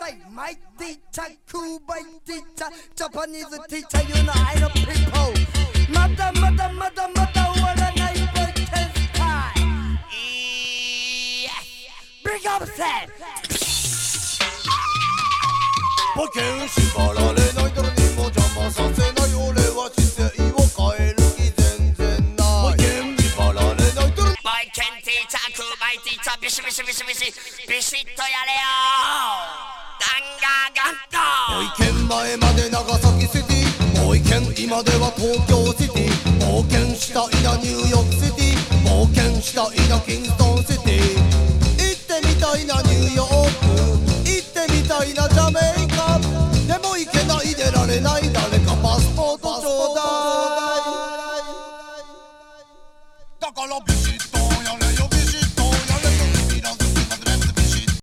like my teacher, Cuban teacher, Japanese teacher, you know I know people. Mother, what a night for test time. Yes. Bring up set. 馬券縛られない誰にも邪魔させない俺は姿勢を変える気全然ない馬券縛られない誰に馬券ティーチャークーバイティーチャービシビシビシビシビシッとやれよガンガンガン馬券前まで長崎シティ馬券今では東京シティ馬券したいなニューヨークシティ馬券したいなキンストンシティ行ってみたいなニューヨーク行ってみたいなジャメイカでも行けない出られない誰かパスポートちょうだいだからビシッとやれよ